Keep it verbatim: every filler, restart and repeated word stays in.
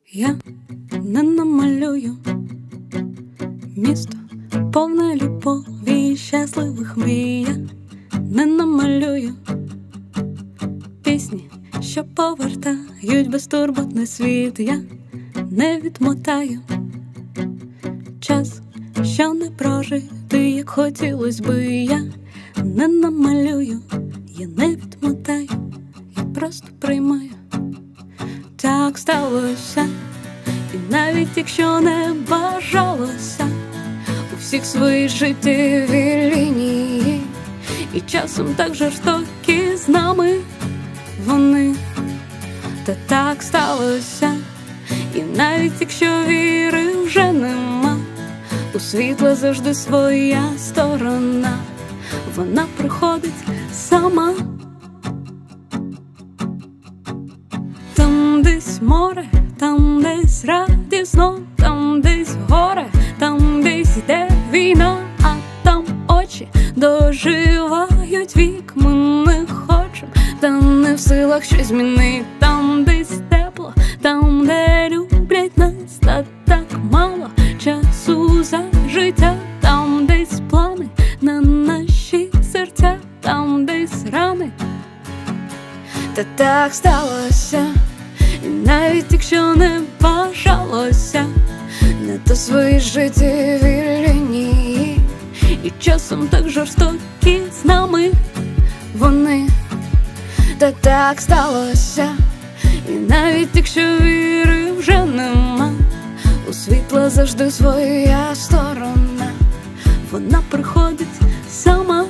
Я не намалюю місто повне любові і щасливих мрій. Я не намалюю пісні, що повертають безтурботний світ. Я не відмотаю час, що не прожити, як хотілось би. Я не намалюю, я не відмотаю, я просто приймаю. Так сталося, і навіть якщо не бажалося, у всіх свої життєві лінії, і часом так жорстокі з нами вони. Та так сталося, і навіть якщо віри вже нема, у світла завжди своя сторона, вона приходить сама. Там десь море, там десь радісно, там десь горе, там десь йде війна, а там очі доживають вік. Ми не хочем, та не в силах щось змінить. Там десь тепло, там де люблять нас, та так мало часу за життя. Там десь плани на наші серця, там десь рани. Та так сталося, і навіть якщо не бажалося, не то свої життєві лінії, і часом так жорстокі з нами вони. Та так сталося, і навіть якщо віри вже нема, у світла завжди своя сторона, вона приходить сама.